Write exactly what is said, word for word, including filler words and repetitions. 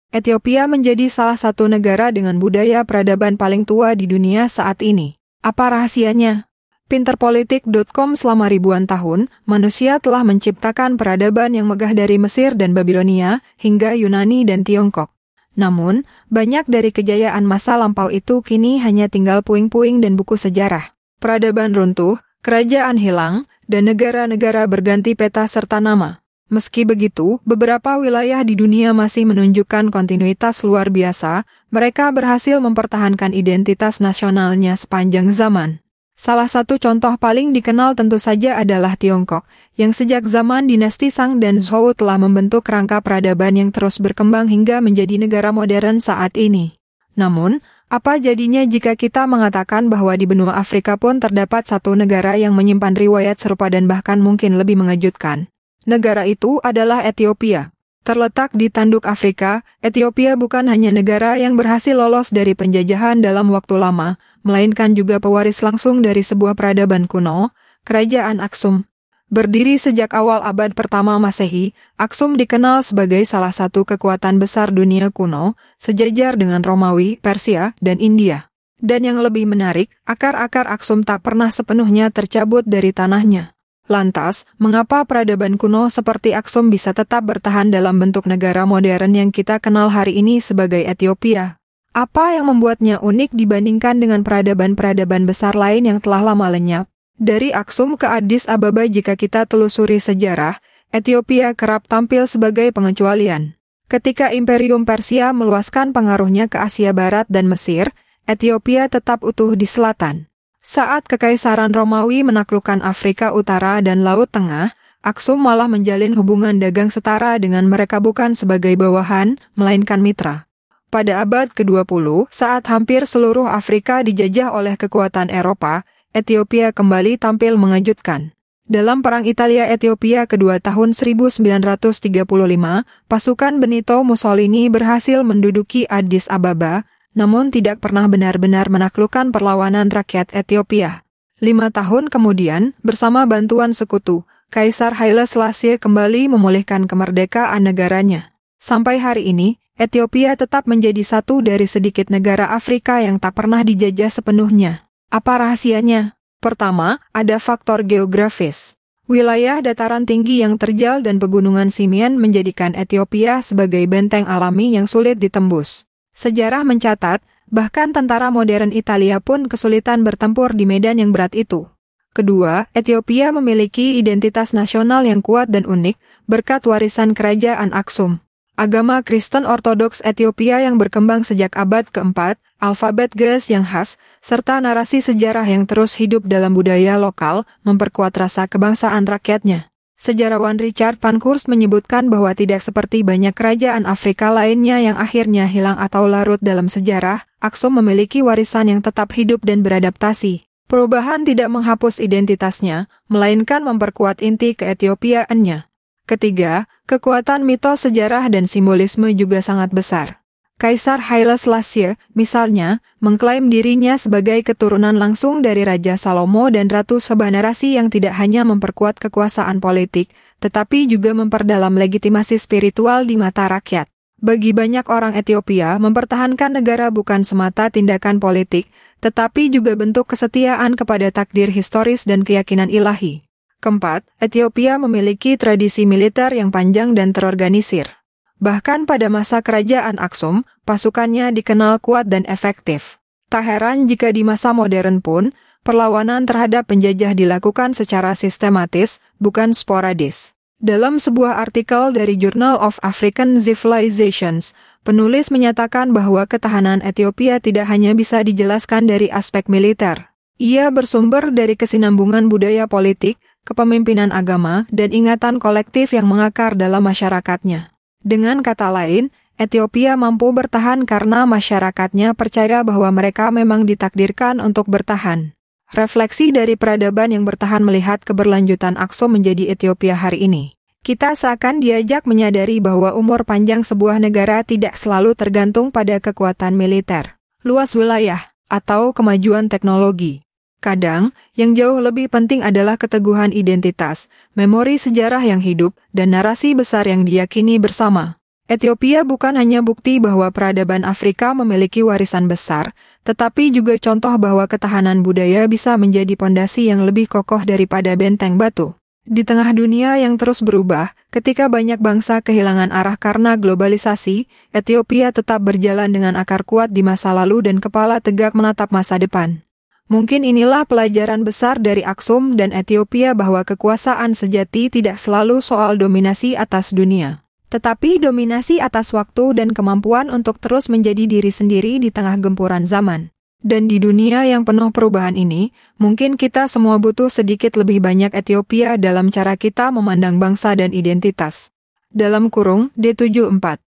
Ethiopia menjadi salah satu negara dengan budaya peradaban paling tua di dunia saat ini. Apa rahasianya? Pinterpolitik dot com selama ribuan tahun, manusia telah menciptakan peradaban yang megah dari Mesir dan Babilonia, hingga Yunani dan Tiongkok. Namun, banyak dari kejayaan masa lampau itu kini hanya tinggal puing-puing dan buku sejarah. Peradaban runtuh, kerajaan hilang, dan negara-negara berganti peta serta nama. Meski begitu, beberapa wilayah di dunia masih menunjukkan kontinuitas luar biasa, mereka berhasil mempertahankan identitas nasionalnya sepanjang zaman. Salah satu contoh paling dikenal tentu saja adalah Tiongkok, yang sejak zaman dinasti Shang dan Zhou telah membentuk rangka peradaban yang terus berkembang hingga menjadi negara modern saat ini. Namun, apa jadinya jika kita mengatakan bahwa di benua Afrika pun terdapat satu negara yang menyimpan riwayat serupa dan bahkan mungkin lebih mengejutkan? Negara itu adalah Ethiopia. Terletak di tanduk Afrika, Ethiopia bukan hanya negara yang berhasil lolos dari penjajahan dalam waktu lama, melainkan juga pewaris langsung dari sebuah peradaban kuno, Kerajaan Aksum. Berdiri sejak awal abad pertama Masehi, Aksum dikenal sebagai salah satu kekuatan besar dunia kuno, sejajar dengan Romawi, Persia, dan India. Dan yang lebih menarik, akar-akar Aksum tak pernah sepenuhnya tercabut dari tanahnya. Lantas, mengapa peradaban kuno seperti Aksum bisa tetap bertahan dalam bentuk negara modern yang kita kenal hari ini sebagai Ethiopia? Apa yang membuatnya unik dibandingkan dengan peradaban-peradaban besar lain yang telah lama lenyap? Dari Aksum ke Addis Ababa jika kita telusuri sejarah, Ethiopia kerap tampil sebagai pengecualian. Ketika Imperium Persia meluaskan pengaruhnya ke Asia Barat dan Mesir, Ethiopia tetap utuh di selatan. Saat Kekaisaran Romawi menaklukkan Afrika Utara dan Laut Tengah, Aksum malah menjalin hubungan dagang setara dengan mereka bukan sebagai bawahan, melainkan mitra. Pada abad kedua puluh, saat hampir seluruh Afrika dijajah oleh kekuatan Eropa, Ethiopia kembali tampil mengejutkan. Dalam Perang Italia-Ethiopia kedua tahun seribu sembilan ratus tiga puluh lima, pasukan Benito Mussolini berhasil menduduki Addis Ababa, namun tidak pernah benar-benar menaklukkan perlawanan rakyat Ethiopia. Lima tahun kemudian, bersama bantuan sekutu, Kaisar Haile Selassie kembali memulihkan kemerdekaan negaranya. Sampai hari ini, Ethiopia tetap menjadi satu dari sedikit negara Afrika yang tak pernah dijajah sepenuhnya. Apa rahasianya? Pertama, ada faktor geografis. Wilayah dataran tinggi yang terjal dan pegunungan Simien menjadikan Ethiopia sebagai benteng alami yang sulit ditembus. Sejarah mencatat, bahkan tentara modern Italia pun kesulitan bertempur di medan yang berat itu. Kedua, Ethiopia memiliki identitas nasional yang kuat dan unik berkat warisan kerajaan Aksum. Agama Kristen Ortodoks Ethiopia yang berkembang sejak abad keempat, alfabet Ge'ez yang khas, serta narasi sejarah yang terus hidup dalam budaya lokal memperkuat rasa kebangsaan rakyatnya. Sejarawan Richard Pankhurst menyebutkan bahwa tidak seperti banyak kerajaan Afrika lainnya yang akhirnya hilang atau larut dalam sejarah, Aksum memiliki warisan yang tetap hidup dan beradaptasi. Perubahan tidak menghapus identitasnya, melainkan memperkuat inti keetiopiaannya. Ketiga, kekuatan mitos sejarah dan simbolisme juga sangat besar. Kaisar Haile Selassie, misalnya, mengklaim dirinya sebagai keturunan langsung dari Raja Salomo dan Ratu Sabanarasi yang tidak hanya memperkuat kekuasaan politik, tetapi juga memperdalam legitimasi spiritual di mata rakyat. Bagi banyak orang Ethiopia, mempertahankan negara bukan semata tindakan politik, tetapi juga bentuk kesetiaan kepada takdir historis dan keyakinan ilahi. Keempat, Ethiopia memiliki tradisi militer yang panjang dan terorganisir. Bahkan pada masa kerajaan Aksum, pasukannya dikenal kuat dan efektif. Tak heran jika di masa modern pun, perlawanan terhadap penjajah dilakukan secara sistematis, bukan sporadis. Dalam sebuah artikel dari Journal of African Civilizations, penulis menyatakan bahwa ketahanan Ethiopia tidak hanya bisa dijelaskan dari aspek militer. Ia bersumber dari kesinambungan budaya politik, kepemimpinan agama, dan ingatan kolektif yang mengakar dalam masyarakatnya. Dengan kata lain, Ethiopia mampu bertahan karena masyarakatnya percaya bahwa mereka memang ditakdirkan untuk bertahan. Refleksi dari peradaban yang bertahan melihat keberlanjutan Aksum menjadi Ethiopia hari ini. Kita seakan diajak menyadari bahwa umur panjang sebuah negara tidak selalu tergantung pada kekuatan militer, luas wilayah, atau kemajuan teknologi. Kadang, yang jauh lebih penting adalah keteguhan identitas, memori sejarah yang hidup, dan narasi besar yang diyakini bersama. Ethiopia bukan hanya bukti bahwa peradaban Afrika memiliki warisan besar, tetapi juga contoh bahwa ketahanan budaya bisa menjadi pondasi yang lebih kokoh daripada benteng batu. Di tengah dunia yang terus berubah, ketika banyak bangsa kehilangan arah karena globalisasi, Ethiopia tetap berjalan dengan akar kuat di masa lalu dan kepala tegak menatap masa depan. Mungkin inilah pelajaran besar dari Aksum dan Ethiopia bahwa kekuasaan sejati tidak selalu soal dominasi atas dunia, tetapi dominasi atas waktu dan kemampuan untuk terus menjadi diri sendiri di tengah gempuran zaman. Dan di dunia yang penuh perubahan ini, mungkin kita semua butuh sedikit lebih banyak Ethiopia dalam cara kita memandang bangsa dan identitas. Dalam kurung D tujuh puluh empat